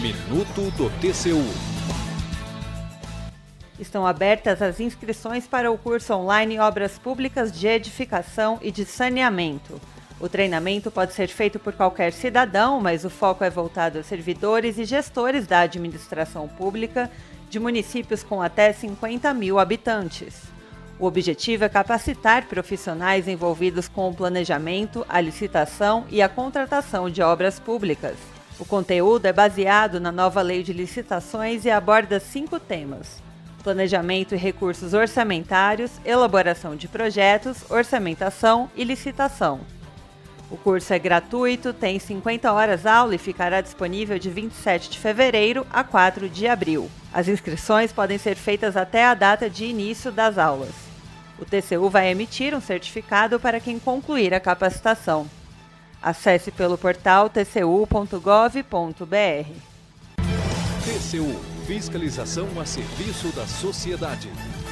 Minuto do TCU. Estão abertas as inscrições para o curso online Obras Públicas de Edificação e de Saneamento. O treinamento pode ser feito por qualquer cidadão, mas o foco é voltado a servidores e gestores da administração pública de municípios com até 50 mil habitantes. O objetivo é capacitar profissionais envolvidos com o planejamento, a licitação e a contratação de obras públicas. O conteúdo é baseado na nova Lei de Licitações e aborda 5 temas: planejamento e recursos orçamentários, elaboração de projetos, orçamentação e licitação. O curso é gratuito, tem 50 horas aula e ficará disponível de 27 de fevereiro a 4 de abril. As inscrições podem ser feitas até a data de início das aulas. O TCU vai emitir um certificado para quem concluir a capacitação. Acesse pelo portal tcu.gov.br. TCU, fiscalização a serviço da sociedade.